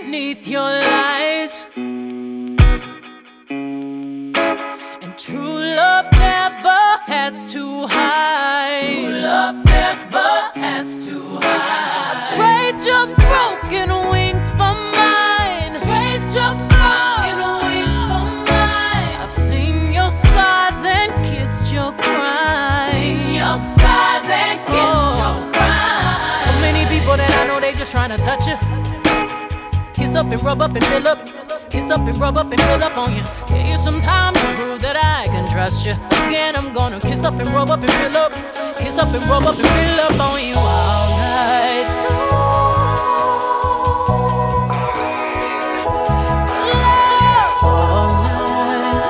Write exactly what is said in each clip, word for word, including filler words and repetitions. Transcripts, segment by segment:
beneath your lies. And true love never has to hide. True love never has to hide. Trade your broken wings for mine. Trade your broken wings for mine. I've seen your scars and kissed your cries. Seen your scars and kissed Oh. your cries. So many people that I know, they just trying to touch you. Kiss up and rub up and fill up. Kiss up and rub up and fill up on you. Give you some time to prove that I can trust you. Again, I'm gonna kiss up and rub up and fill up. Kiss up and rub up and fill up on you all night long. Love all night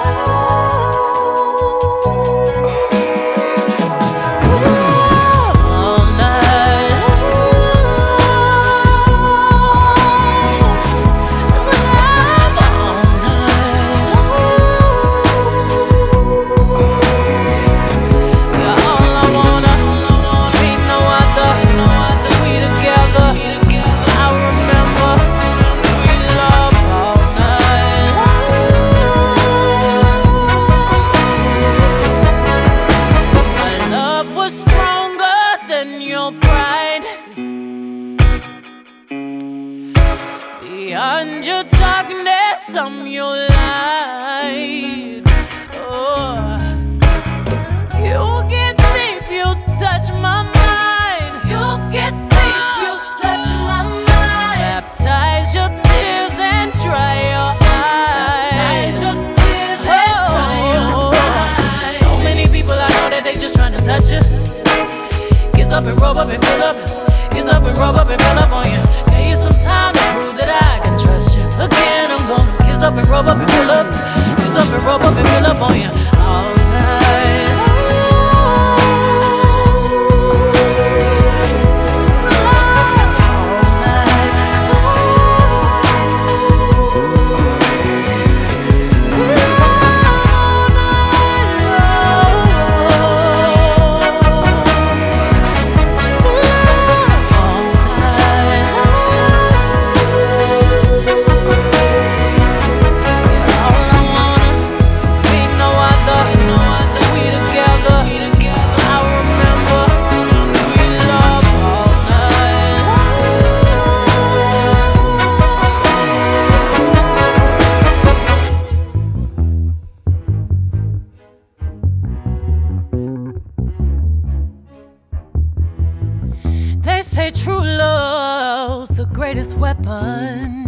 long. Sweet love all night beyond your darkness, I'm your light. Oh, you get deep, you touch my mind. You get deep, you touch my mind. Baptize your tears and dry your eyes. Baptize your tears and dry your eyes. So many people I know that they just trying to touch you. Kiss up and rub up and fill up. Kiss up and rub up and fill up on you. Give you some time to prove that I can trust you. Again, I'm gonna kiss up and rub up and fill up. Kiss up and rub up and fill up on you all night long. They say true love's the greatest weapon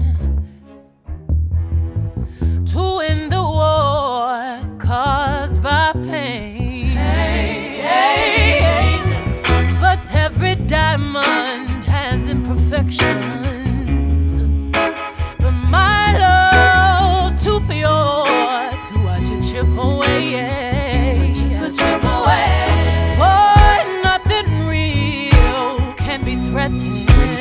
to win the war caused by pain. Hey, hey, hey. But every diamond has imperfections. But my love's too pure to watch it chip away. Chip, chip away. Boy, nothing real can be threatened.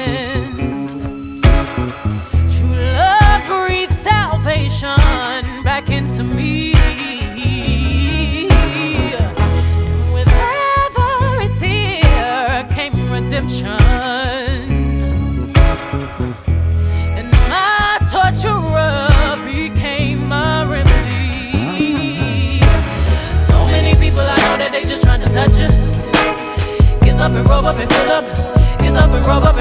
True love breathes salvation back into me. With every tear came redemption. And my torturer became my remedy. So many people I know that they just trying to touch you. Kiss up and rub up and fill up. Kiss up and rub up